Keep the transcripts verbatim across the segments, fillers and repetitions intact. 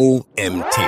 O M T.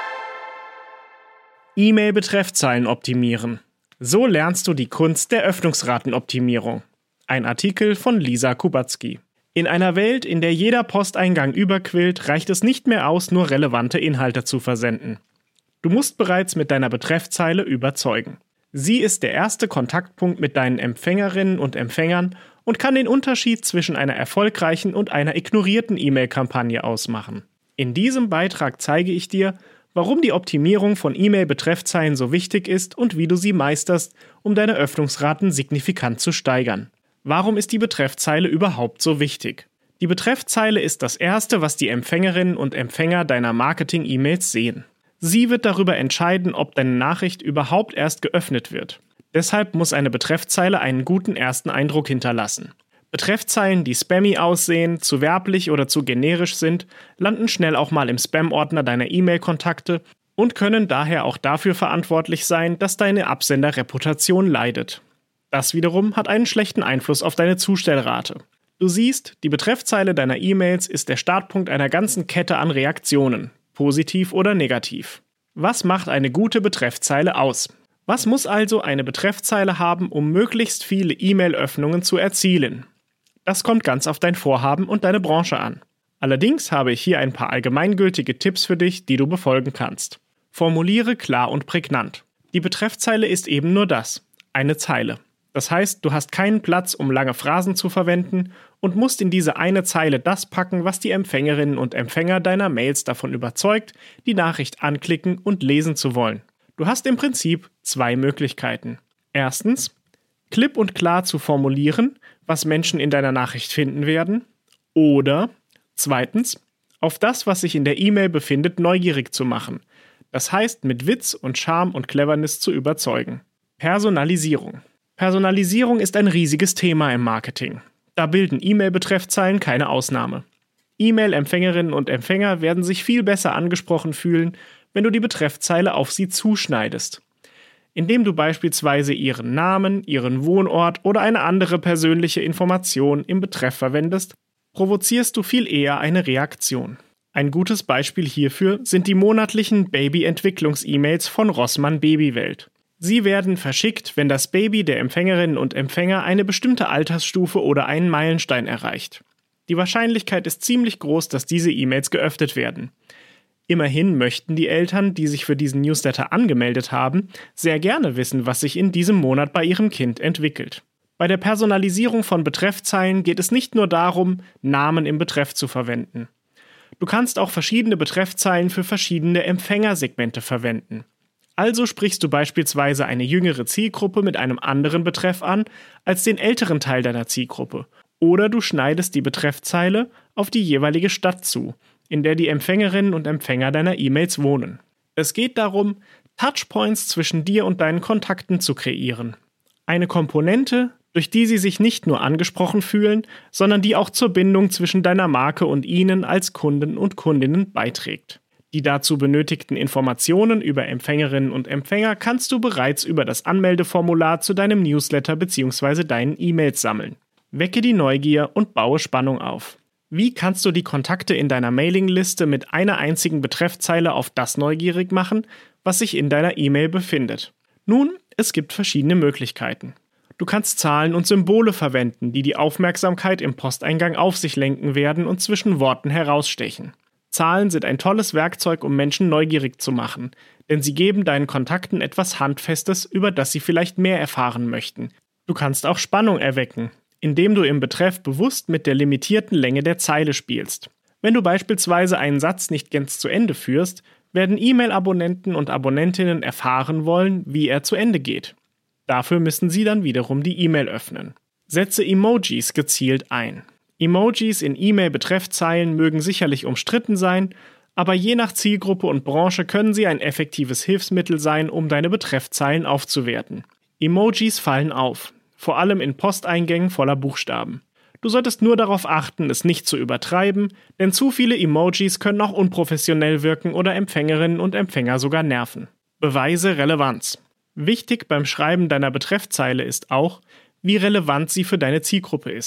E-Mail-Betreffzeilen optimieren. So lernst du die Kunst der Öffnungsratenoptimierung. Ein Artikel von Lisa Kubacki. In einer Welt, in der jeder Posteingang überquillt, reicht es nicht mehr aus, nur relevante Inhalte zu versenden. Du musst bereits mit deiner Betreffzeile überzeugen. Sie ist der erste Kontaktpunkt mit deinen Empfängerinnen und Empfängern und kann den Unterschied zwischen einer erfolgreichen und einer ignorierten E-Mail-Kampagne ausmachen. In diesem Beitrag zeige ich dir, warum die Optimierung von E-Mail-Betreffzeilen so wichtig ist und wie du sie meisterst, um deine Öffnungsraten signifikant zu steigern. Warum ist die Betreffzeile überhaupt so wichtig? Die Betreffzeile ist das Erste, was die Empfängerinnen und Empfänger deiner Marketing-E-Mails sehen. Sie wird darüber entscheiden, ob deine Nachricht überhaupt erst geöffnet wird. Deshalb muss eine Betreffzeile einen guten ersten Eindruck hinterlassen. Betreffzeilen, die spammy aussehen, zu werblich oder zu generisch sind, landen schnell auch mal im Spam-Ordner deiner E-Mail-Kontakte und können daher auch dafür verantwortlich sein, dass deine Absenderreputation leidet. Das wiederum hat einen schlechten Einfluss auf deine Zustellrate. Du siehst, die Betreffzeile deiner E-Mails ist der Startpunkt einer ganzen Kette an Reaktionen, positiv oder negativ. Was macht eine gute Betreffzeile aus? Was muss also eine Betreffzeile haben, um möglichst viele E-Mail-Öffnungen zu erzielen? Das kommt ganz auf dein Vorhaben und deine Branche an. Allerdings habe ich hier ein paar allgemeingültige Tipps für dich, die du befolgen kannst. Formuliere klar und prägnant. Die Betreffzeile ist eben nur das, eine Zeile. Das heißt, du hast keinen Platz, um lange Phrasen zu verwenden und musst in diese eine Zeile das packen, was die Empfängerinnen und Empfänger deiner Mails davon überzeugt, die Nachricht anklicken und lesen zu wollen. Du hast im Prinzip zwei Möglichkeiten. Erstens, klipp und klar zu formulieren, was Menschen in deiner Nachricht finden werden. Oder zweitens, auf das, was sich in der E-Mail befindet, neugierig zu machen. Das heißt, mit Witz und Charme und Cleverness zu überzeugen. Personalisierung. Personalisierung ist ein riesiges Thema im Marketing. Da bilden E-Mail-Betreffzeilen keine Ausnahme. E-Mail-Empfängerinnen und Empfänger werden sich viel besser angesprochen fühlen, wenn du die Betreffzeile auf sie zuschneidest. Indem du beispielsweise ihren Namen, ihren Wohnort oder eine andere persönliche Information im Betreff verwendest, provozierst du viel eher eine Reaktion. Ein gutes Beispiel hierfür sind die monatlichen Baby-Entwicklungs-E-Mails von Rossmann Babywelt. Sie werden verschickt, wenn das Baby der Empfängerinnen und Empfänger eine bestimmte Altersstufe oder einen Meilenstein erreicht. Die Wahrscheinlichkeit ist ziemlich groß, dass diese E-Mails geöffnet werden. Immerhin möchten die Eltern, die sich für diesen Newsletter angemeldet haben, sehr gerne wissen, was sich in diesem Monat bei ihrem Kind entwickelt. Bei der Personalisierung von Betreffzeilen geht es nicht nur darum, Namen im Betreff zu verwenden. Du kannst auch verschiedene Betreffzeilen für verschiedene Empfängersegmente verwenden. Also sprichst du beispielsweise eine jüngere Zielgruppe mit einem anderen Betreff an als den älteren Teil deiner Zielgruppe. Oder du schneidest die Betreffzeile auf die jeweilige Stadt zu, in der die Empfängerinnen und Empfänger deiner E-Mails wohnen. Es geht darum, Touchpoints zwischen dir und deinen Kontakten zu kreieren. Eine Komponente, durch die sie sich nicht nur angesprochen fühlen, sondern die auch zur Bindung zwischen deiner Marke und ihnen als Kunden und Kundinnen beiträgt. Die dazu benötigten Informationen über Empfängerinnen und Empfänger kannst du bereits über das Anmeldeformular zu deinem Newsletter bzw. deinen E-Mails sammeln. Wecke die Neugier und baue Spannung auf. Wie kannst du die Kontakte in deiner Mailingliste mit einer einzigen Betreffzeile auf das neugierig machen, was sich in deiner E-Mail befindet? Nun, es gibt verschiedene Möglichkeiten. Du kannst Zahlen und Symbole verwenden, die die Aufmerksamkeit im Posteingang auf sich lenken werden und zwischen Worten herausstechen. Zahlen sind ein tolles Werkzeug, um Menschen neugierig zu machen, denn sie geben deinen Kontakten etwas Handfestes, über das sie vielleicht mehr erfahren möchten. Du kannst auch Spannung erwecken, indem du im Betreff bewusst mit der limitierten Länge der Zeile spielst. Wenn du beispielsweise einen Satz nicht ganz zu Ende führst, werden E-Mail-Abonnenten und Abonnentinnen erfahren wollen, wie er zu Ende geht. Dafür müssen sie dann wiederum die E-Mail öffnen. Setze Emojis gezielt ein. Emojis in E-Mail-Betreffzeilen mögen sicherlich umstritten sein, aber je nach Zielgruppe und Branche können sie ein effektives Hilfsmittel sein, um deine Betreffzeilen aufzuwerten. Emojis fallen auf, vor allem in Posteingängen voller Buchstaben. Du solltest nur darauf achten, es nicht zu übertreiben, denn zu viele Emojis können auch unprofessionell wirken oder Empfängerinnen und Empfänger sogar nerven. Beweise Relevanz. Wichtig beim Schreiben deiner Betreffzeile ist auch, wie relevant sie für deine Zielgruppe ist.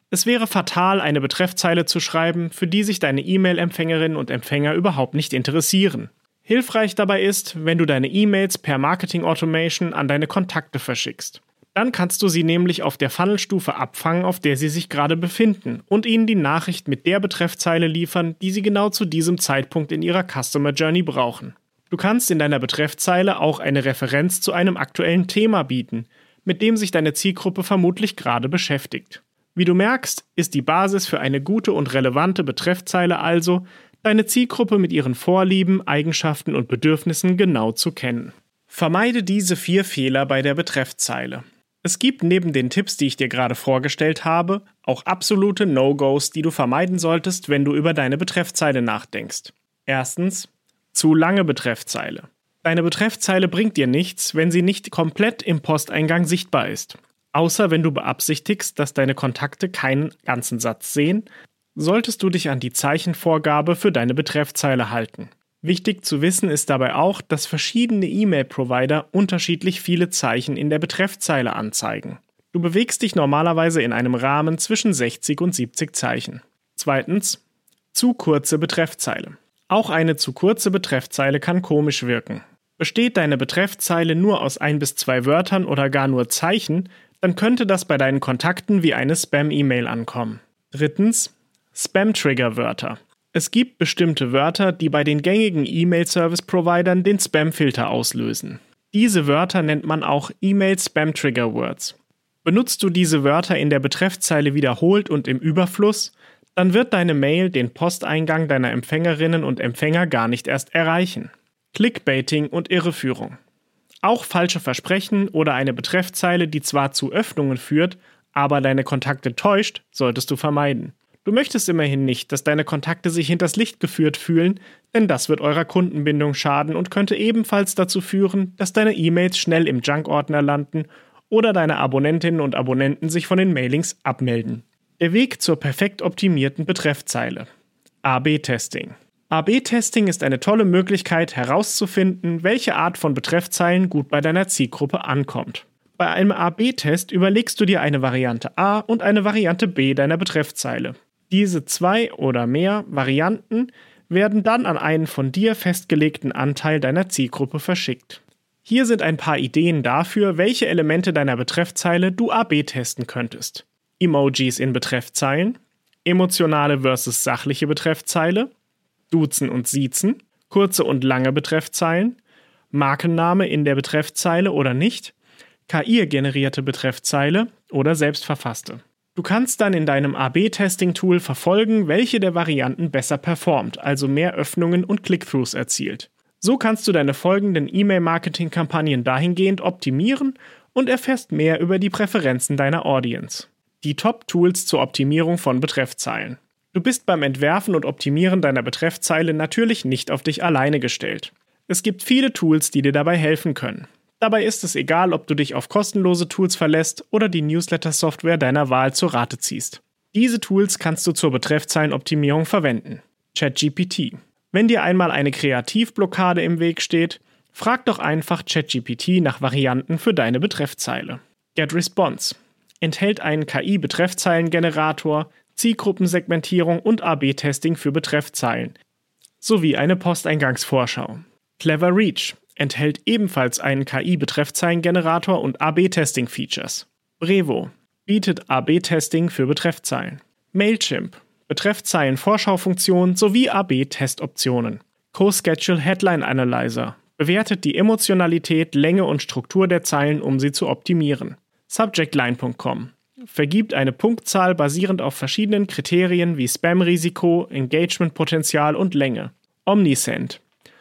Es wäre fatal, eine Betreffzeile zu schreiben, für die sich deine E-Mail-Empfängerinnen und Empfänger überhaupt nicht interessieren. Hilfreich dabei ist, wenn du deine E-Mails per Marketing Automation an deine Kontakte verschickst. Dann kannst du sie nämlich auf der Funnelstufe abfangen, auf der sie sich gerade befinden, und ihnen die Nachricht mit der Betreffzeile liefern, die sie genau zu diesem Zeitpunkt in ihrer Customer Journey brauchen. Du kannst in deiner Betreffzeile auch eine Referenz zu einem aktuellen Thema bieten, mit dem sich deine Zielgruppe vermutlich gerade beschäftigt. Wie du merkst, ist die Basis für eine gute und relevante Betreffzeile also, deine Zielgruppe mit ihren Vorlieben, Eigenschaften und Bedürfnissen genau zu kennen. Vermeide diese vier Fehler bei der Betreffzeile. Es gibt neben den Tipps, die ich dir gerade vorgestellt habe, auch absolute No-Gos, die du vermeiden solltest, wenn du über deine Betreffzeile nachdenkst. Erstens, zu lange Betreffzeile. Deine Betreffzeile bringt dir nichts, wenn sie nicht komplett im Posteingang sichtbar ist. Außer wenn du beabsichtigst, dass deine Kontakte keinen ganzen Satz sehen, solltest du dich an die Zeichenvorgabe für deine Betreffzeile halten. Wichtig zu wissen ist dabei auch, dass verschiedene E-Mail-Provider unterschiedlich viele Zeichen in der Betreffzeile anzeigen. Du bewegst dich normalerweise in einem Rahmen zwischen sechzig und siebzig Zeichen. Zweitens, zu kurze Betreffzeile. Auch eine zu kurze Betreffzeile kann komisch wirken. Besteht deine Betreffzeile nur aus ein bis zwei Wörtern oder gar nur Zeichen, dann könnte das bei deinen Kontakten wie eine Spam-E-Mail ankommen. Drittens, Spam-Trigger-Wörter. Es gibt bestimmte Wörter, die bei den gängigen E-Mail-Service-Providern den Spam-Filter auslösen. Diese Wörter nennt man auch E-Mail-Spam-Trigger-Words. Benutzt du diese Wörter in der Betreffzeile wiederholt und im Überfluss, dann wird deine Mail den Posteingang deiner Empfängerinnen und Empfänger gar nicht erst erreichen. Clickbaiting und Irreführung. Auch falsche Versprechen oder eine Betreffzeile, die zwar zu Öffnungen führt, aber deine Kontakte täuscht, solltest du vermeiden. Du möchtest immerhin nicht, dass deine Kontakte sich hinters Licht geführt fühlen, denn das wird eurer Kundenbindung schaden und könnte ebenfalls dazu führen, dass deine E-Mails schnell im Junk-Ordner landen oder deine Abonnentinnen und Abonnenten sich von den Mailings abmelden. Der Weg zur perfekt optimierten Betreffzeile. A B Testing. A B Testing ist eine tolle Möglichkeit herauszufinden, welche Art von Betreffzeilen gut bei deiner Zielgruppe ankommt. Bei einem A B Test überlegst du dir eine Variante A und eine Variante B deiner Betreffzeile. Diese zwei oder mehr Varianten werden dann an einen von dir festgelegten Anteil deiner Zielgruppe verschickt. Hier sind ein paar Ideen dafür, welche Elemente deiner Betreffzeile du A B testen könntest. Emojis in Betreffzeilen, emotionale versus sachliche Betreffzeile, Duzen und Siezen, kurze und lange Betreffzeilen, Markenname in der Betreffzeile oder nicht, K I-generierte Betreffzeile oder selbstverfasste. Du kannst dann in deinem A B Testing Tool verfolgen, welche der Varianten besser performt, also mehr Öffnungen und Click-Throughs erzielt. So kannst du deine folgenden E-Mail-Marketing-Kampagnen dahingehend optimieren und erfährst mehr über die Präferenzen deiner Audience. Die Top-Tools zur Optimierung von Betreffzeilen. Du bist beim Entwerfen und Optimieren deiner Betreffzeile natürlich nicht auf dich alleine gestellt. Es gibt viele Tools, die dir dabei helfen können. Dabei ist es egal, ob du dich auf kostenlose Tools verlässt oder die Newsletter-Software deiner Wahl zur Rate ziehst. Diese Tools kannst du zur Betreffzeilenoptimierung verwenden. ChatGPT. Wenn dir einmal eine Kreativblockade im Weg steht, frag doch einfach ChatGPT nach Varianten für deine Betreffzeile. GetResponse. Enthält einen K I-Betreffzeilengenerator, Zielgruppensegmentierung und A B Testing für Betreffzeilen, sowie eine Posteingangsvorschau. CleverReach. Enthält ebenfalls einen K I-Betreffzeilengenerator und A B Testing Features. Brevo bietet A B Testing für Betreffzeilen. Mailchimp Betreffzeilen-Vorschaufunktion sowie A B Testoptionen. CoSchedule Headline Analyzer bewertet die Emotionalität, Länge und Struktur der Zeilen, um sie zu optimieren. Subjectline Punkt com vergibt eine Punktzahl basierend auf verschiedenen Kriterien wie Spam-Risiko, Engagement-Potenzial und Länge. Omnisend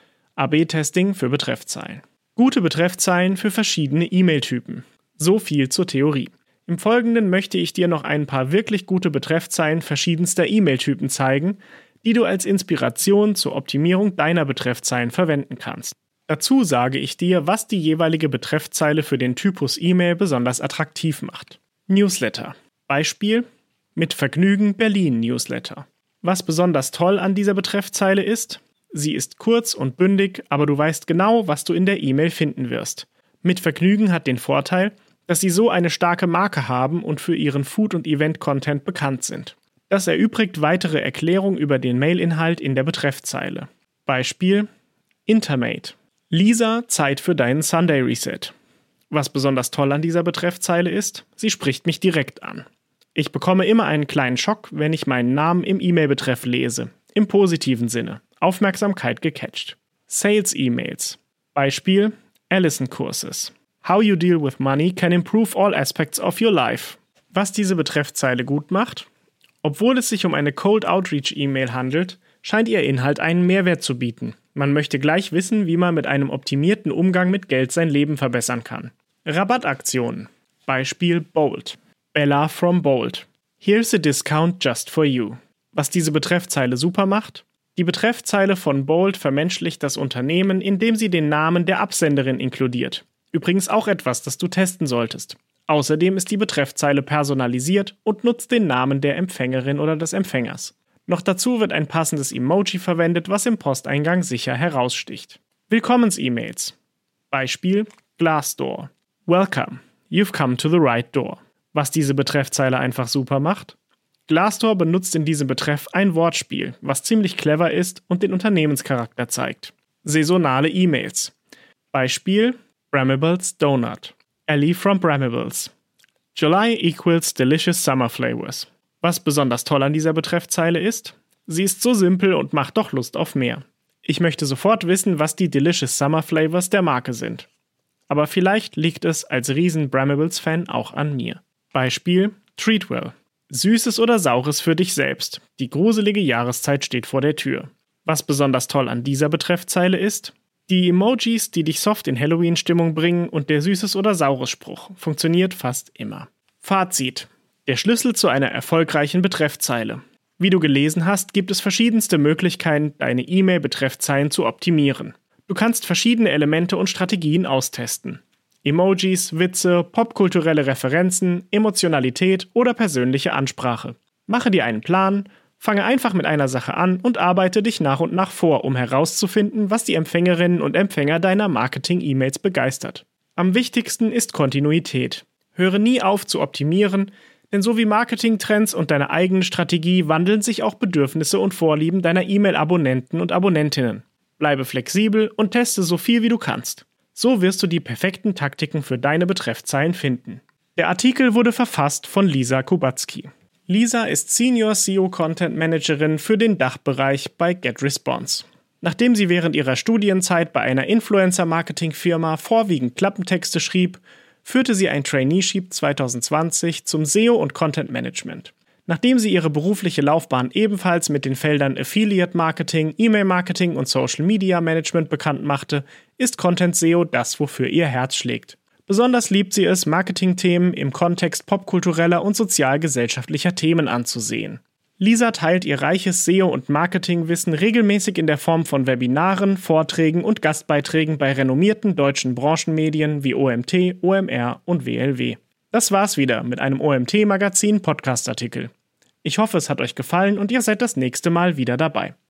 A B Testing für Betreffzeilen. Gute Betreffzeilen für verschiedene E-Mail-Typen. So viel zur Theorie. Im Folgenden möchte ich dir noch ein paar wirklich gute Betreffzeilen verschiedenster E-Mail-Typen zeigen, die du als Inspiration zur Optimierung deiner Betreffzeilen verwenden kannst. Dazu sage ich dir, was die jeweilige Betreffzeile für den Typus E-Mail besonders attraktiv macht. Newsletter. Beispiel: Mit Vergnügen Berlin Newsletter. Was besonders toll an dieser Betreffzeile ist: Sie ist kurz und bündig, aber du weißt genau, was du in der E-Mail finden wirst. Mit Vergnügen hat den Vorteil, dass sie so eine starke Marke haben und für ihren Food- und Event-Content bekannt sind. Das erübrigt weitere Erklärung über den Mailinhalt in der Betreffzeile. Beispiel: Intermate. Lisa, Zeit für deinen Sunday Reset. Was besonders toll an dieser Betreffzeile ist, sie spricht mich direkt an. Ich bekomme immer einen kleinen Schock, wenn ich meinen Namen im E-Mail-Betreff lese. Im positiven Sinne. Aufmerksamkeit gecatcht. Sales-E-Mails. Beispiel: Allison-Kurses. How you deal with money can improve all aspects of your life. Was diese Betreffzeile gut macht? Obwohl es sich um eine Cold Outreach-E-Mail handelt, scheint ihr Inhalt einen Mehrwert zu bieten. Man möchte gleich wissen, wie man mit einem optimierten Umgang mit Geld sein Leben verbessern kann. Rabattaktionen. Beispiel: Bold. Bella from Bold. Here's a discount just for you. Was diese Betreffzeile super macht? Die Betreffzeile von Bold vermenschlicht das Unternehmen, indem sie den Namen der Absenderin inkludiert. Übrigens auch etwas, das du testen solltest. Außerdem ist die Betreffzeile personalisiert und nutzt den Namen der Empfängerin oder des Empfängers. Noch dazu wird ein passendes Emoji verwendet, was im Posteingang sicher heraussticht. Willkommens-E-Mails. Beispiel: Glassdoor. Welcome. You've come to the right door. Was diese Betreffzeile einfach super macht? Glassdoor benutzt in diesem Betreff ein Wortspiel, was ziemlich clever ist und den Unternehmenscharakter zeigt. Saisonale E-Mails. Beispiel: Bramible's Donut. Ellie from Bramible's. July equals delicious summer flavors. Was besonders toll an dieser Betreffzeile ist? Sie ist so simpel und macht doch Lust auf mehr. Ich möchte sofort wissen, was die delicious summer flavors der Marke sind. Aber vielleicht liegt es als riesen Bramible's-Fan auch an mir. Beispiel: Treatwell. Süßes oder Saures für dich selbst. Die gruselige Jahreszeit steht vor der Tür. Was besonders toll an dieser Betreffzeile ist? Die Emojis, die dich soft in Halloween-Stimmung bringen, und der Süßes oder Saures Spruch. Funktioniert fast immer. Fazit: Der Schlüssel zu einer erfolgreichen Betreffzeile. Wie du gelesen hast, gibt es verschiedenste Möglichkeiten, deine E-Mail-Betreffzeilen zu optimieren. Du kannst verschiedene Elemente und Strategien austesten. Emojis, Witze, popkulturelle Referenzen, Emotionalität oder persönliche Ansprache. Mache dir einen Plan, fange einfach mit einer Sache an und arbeite dich nach und nach vor, um herauszufinden, was die Empfängerinnen und Empfänger deiner Marketing-E-Mails begeistert. Am wichtigsten ist Kontinuität. Höre nie auf zu optimieren, denn so wie Marketingtrends und deine eigene Strategie wandeln sich auch Bedürfnisse und Vorlieben deiner E-Mail-Abonnenten und Abonnentinnen. Bleibe flexibel und teste so viel wie du kannst. So wirst du die perfekten Taktiken für deine Betreffzeilen finden. Der Artikel wurde verfasst von Lisa Kubatzki. Lisa ist Senior S E O Content Managerin für den Dachbereich bei GetResponse. Nachdem sie während ihrer Studienzeit bei einer Influencer-Marketing-Firma vorwiegend Klappentexte schrieb, führte sie ein Traineeship zwanzig zwanzig zum S E O und Content Management. Nachdem sie ihre berufliche Laufbahn ebenfalls mit den Feldern Affiliate Marketing, E-Mail-Marketing und Social Media Management bekannt machte, ist Content S E O das, wofür ihr Herz schlägt. Besonders liebt sie es, Marketingthemen im Kontext popkultureller und sozial-gesellschaftlicher Themen anzusehen. Lisa teilt ihr reiches S E O- und Marketingwissen regelmäßig in der Form von Webinaren, Vorträgen und Gastbeiträgen bei renommierten deutschen Branchenmedien wie O M T, O M R und W L W. Das war's wieder mit einem O M T-Magazin-Podcast-Artikel. Ich hoffe, es hat euch gefallen und ihr seid das nächste Mal wieder dabei.